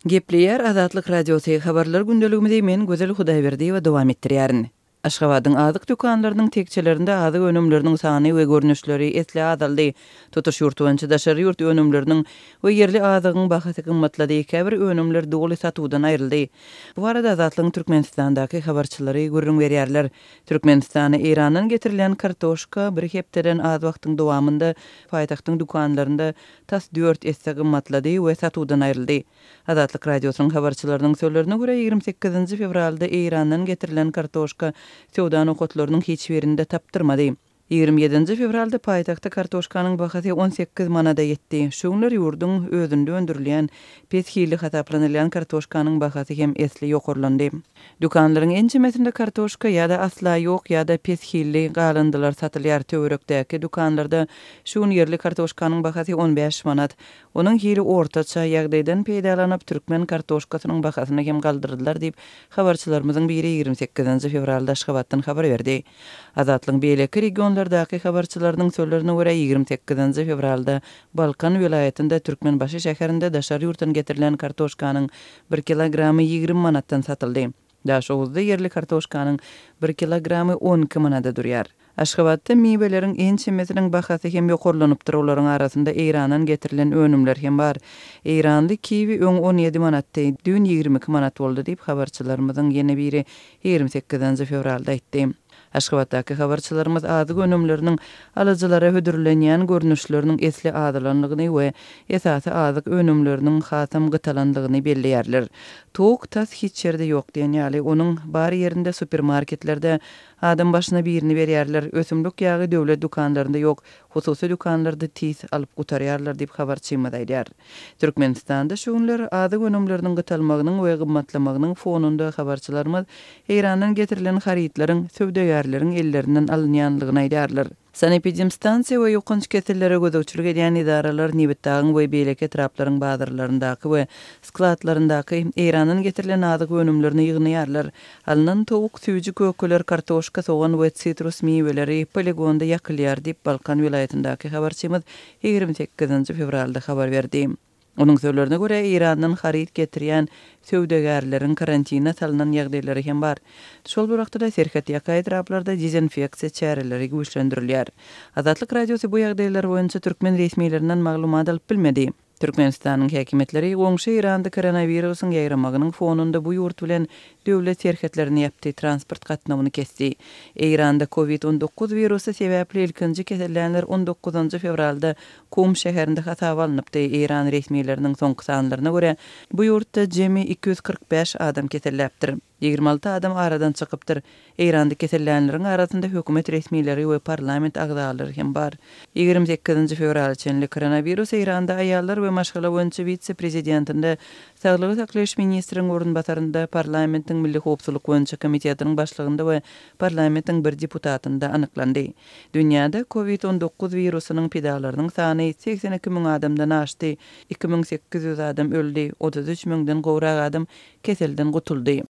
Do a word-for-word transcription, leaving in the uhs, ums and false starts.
Gepleyer Azatlyk Radiosu habarlar gündeligimizde men Gözel Hudaýberdi we dowam etdirýärin. Aşgabatyň azyk dükanlarynyň tekçelerinde azyk önümleriniň sany we görnüşleri esle azaldy. Tutuş ýurt boýunça daşary ýurt önümleriniň we yerli azygyň bahasy gymmatlady. Käbir önümler dogly satuwdan aýryldy. Bu arada Azatlyň Türkmenistandaky habarçylary görüň berýärler. Türkmenistana Iranyň getirilen kartoşka bir hepdeden az wagtyň dowamında paýtagtyň dükanlarynda tas dört esse gymmatlady we satuwdan aýryldy. Azatlyk radiosynyň habarçylarynyň sözlerine görä ýigirme sekizinji fevralda Iranyň getirilen kartoşka Sewda nokotlarynyň hiç birinde tapdyrmady. ýigirme ýedinji fevralda paýtagtda kartoşkanyň bahasy on sekiz manada ýetdi. Şoňlar ýurdun özünde öndürilýän peshili hataplanylýan kartoşkanyň bahasy hem esli ýokurlandy. Dükanlaryň ençemesinde kartoşka ýa-da asla ýok ýa-da peshili galyndylar satylýar. Töwerekdäki dükanlarda şuň yerli kartoşkanyň bahasy on beş manat. Onuň hili ortaça ýagdaýdan peýdalanyp türkmen kartoşkasynyň bahasyny hem galdyrdylar diýip habarçylarymyzyň biri ýigirme sekizinji fevralda Aşgabatdan habar berdi. Azatlyň beýleki regionlardaky habarçylarynyň sözlerine görä ýigirme sekizinji fevralda Balkan vilayetinde Türkmenbaşy şäherinde daşary ýurtdan getirilen kartoşkanyň bir kilogramy ýigirme manatdan satyldy. Daşowuzda yerli kartoşkanyň bir kilogramy on iki manada durýar. Aşgabatda miweleriň ençemesiniň bahasy hem ýokurlanypdyr. Olaryň arasynda Iranyň getirilen önümler hem bar. Iranly kiwi öň on ýedi manatdy, dün ýigirme iki manat boldy diýip habarçylarymyzyň ýene biri ýigirme sekizinji fevralda aýtdy. Aşgabatdaky habarçylarymyz azyk önümleriniň alyjylara hödürlenýän görnüşleriniň esli adalanlygyny we esasy azyk önümleriniň hasam gytalandygyny belleýärler. Tok tas hiç ýerde ýok diýen ýaly onuň bar ýerinde supermarketlerde adam başyna birini berýärler. Ösümlik ýagy döwlet dükanlarynda ýok, hususy dükanlarda tis alyp gutarýarlar diýip habarçymyz aýdýar. Türkmenistanda şoňlar azyk önümleriniň gytalmagynyň we gymmatlamagynyň fonunda habarçylarymyz Iranyň getirilen haritlaryň sövdägärleriň ellerinden alynýanlygyny aýdýarlar. Sanepidemstansiýa we ýokynç kesellere gözegçilik edýän idaralar Nibitagyň we beýleki etraplaryň bazarlaryndaky we skladlaryndaki Iranyň getirilen azyk önümlerini ýygnaýarlar. Alynan towuk, süýji, kökeler, kartoşka, soğan we sitrus miweleri poligonda ýakylýar diýip Balkan vilayatyndaki habarçymyz ýigirme sekizinji fevralda habar berdi. Onuň sözlerine görä Iranyň harit getirýän sövdägärleriň karantina salynan ýagdaýlary hem bar. Şol bir wagtda serhat ýaka etraplarda dezinfeksiýa çäreleri güýçlendirilýär. Azatlyk radiosy bu ýagdaýlar boýunça türkmen resmiýetlerinden maglumat alyp bilmedi. Türkmenistanyň häkimetleri goňşy Iranda koronawirusyň ýaýramagynyň fonunda bu ýurt bilen döwlet şerketlerini ýapdy, transport gatnawyny kesdi. Iranda covid on dokuz wirusy sebäpli ilkinji kesellenler on dokuzunji fevralda Kum şäherinde hasap alınıpdy. Iran resmiýetleriniň soňky sanlaryna görä bu ýurtda jemi iki yüz kırk beş adam keselläpdir. ýigirme alty adam aradan çykypdyr. Iranda kesellenleriň arasynda hökümet resmiýetleri we parlament agzalary hem bar. ýigirme sekizinji fevral üçin koronawirus Iranda aýallar we maşgala boýunça vitse-prezidentinde Saglygy saklaýyş ministriniň orunbatarynda parlamentiň milli howpsuzlyk boýunça komitetining başlygynda we parlamentiň bir deputatynda anyklandy. Dünýäde covid on dokuz wirusynyň pedaglarynyň sany seksen iki miň adamdan aşdy. iki miň sekiz ýüz adam öldi, otuz üç miňden gowrak adam keselden gutuldy.